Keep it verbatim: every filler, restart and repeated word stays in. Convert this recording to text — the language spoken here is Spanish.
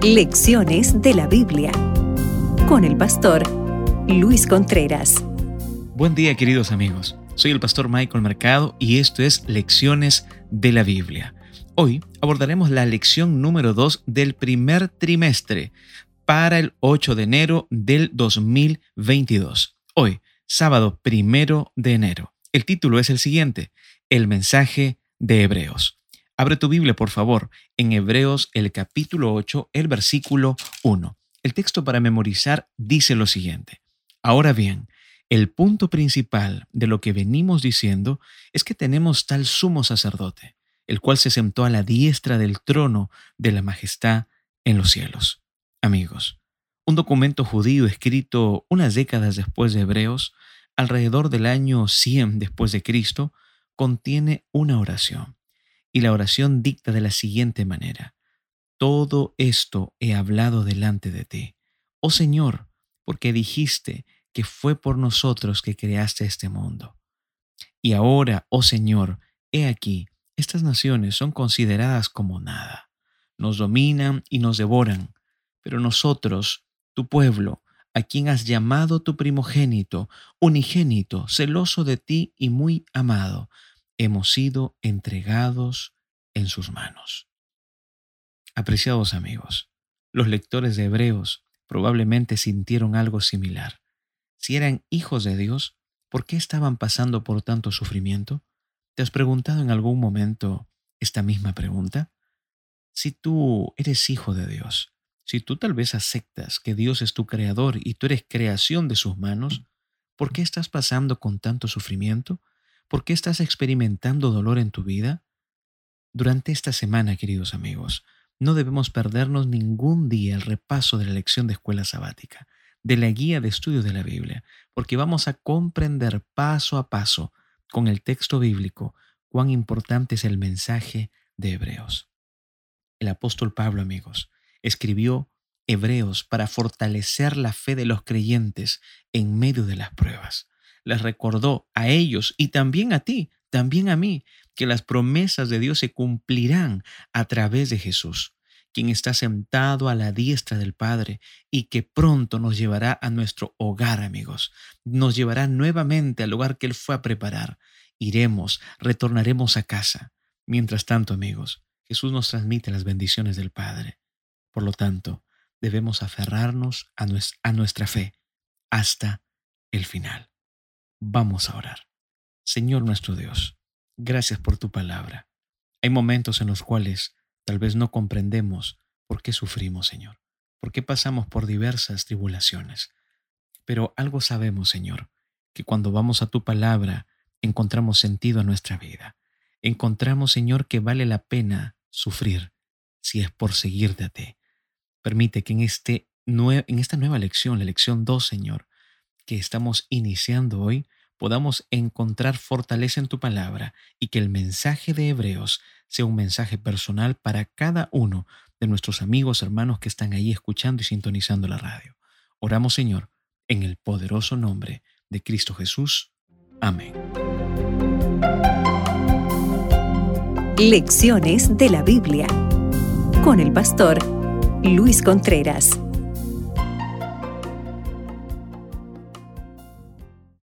Lecciones de la Biblia con el pastor Luis Contreras. Buen día, queridos amigos. Soy el pastor Michael Mercado y esto es Lecciones de la Biblia. Hoy abordaremos la lección número dos del primer trimestre para el ocho de enero del dos mil veintidós. Hoy, sábado primero de enero. El título es el siguiente: El mensaje de Hebreos. Abre tu Biblia, por favor, en Hebreos el capítulo ocho, el versículo uno. El texto para memorizar dice lo siguiente: Ahora bien, el punto principal de lo que venimos diciendo es que tenemos tal sumo sacerdote, el cual se sentó a la diestra del trono de la majestad en los cielos. Amigos, un documento judío escrito unas décadas después de Hebreos, alrededor del año cien después de Cristo, contiene una oración. Y la oración dicta de la siguiente manera: Todo esto he hablado delante de ti, oh Señor, porque dijiste que fue por nosotros que creaste este mundo. Y ahora, oh Señor, he aquí, estas naciones son consideradas como nada. Nos dominan y nos devoran, pero nosotros, tu pueblo, a quien has llamado tu primogénito, unigénito, celoso de ti y muy amado, hemos sido entregados en sus manos. Apreciados amigos, los lectores de Hebreos probablemente sintieron algo similar. Si eran hijos de Dios, ¿por qué estaban pasando por tanto sufrimiento? ¿Te has preguntado en algún momento esta misma pregunta? Si tú eres hijo de Dios, si tú tal vez aceptas que Dios es tu creador y tú eres creación de sus manos, ¿por qué estás pasando con tanto sufrimiento? ¿Por qué estás experimentando dolor en tu vida? Durante esta semana, queridos amigos, no debemos perdernos ningún día el repaso de la lección de escuela sabática, de la guía de estudio de la Biblia, porque vamos a comprender paso a paso con el texto bíblico cuán importante es el mensaje de Hebreos. El apóstol Pablo, amigos, escribió Hebreos para fortalecer la fe de los creyentes en medio de las pruebas. Les recordó a ellos y también a ti, también a mí, que las promesas de Dios se cumplirán a través de Jesús, quien está sentado a la diestra del Padre y que pronto nos llevará a nuestro hogar, amigos. Nos llevará nuevamente al lugar que Él fue a preparar. Iremos, retornaremos a casa. Mientras tanto, amigos, Jesús nos transmite las bendiciones del Padre. Por lo tanto, debemos aferrarnos a nuestra, a nuestra fe hasta el final. Vamos a orar. Señor nuestro Dios, gracias por tu palabra. Hay momentos en los cuales tal vez no comprendemos por qué sufrimos, Señor, por qué pasamos por diversas tribulaciones. Pero algo sabemos, Señor, que cuando vamos a tu palabra encontramos sentido a nuestra vida. Encontramos, Señor, que vale la pena sufrir si es por seguirte a ti. Permite que en, este nue- en esta nueva lección, la lección dos, Señor, que estamos iniciando hoy, podamos encontrar fortaleza en tu palabra y que el mensaje de Hebreos sea un mensaje personal para cada uno de nuestros amigos, hermanos que están ahí escuchando y sintonizando la radio. Oramos, Señor, en el poderoso nombre de Cristo Jesús. Amén. Lecciones de la Biblia con el pastor Luis Contreras.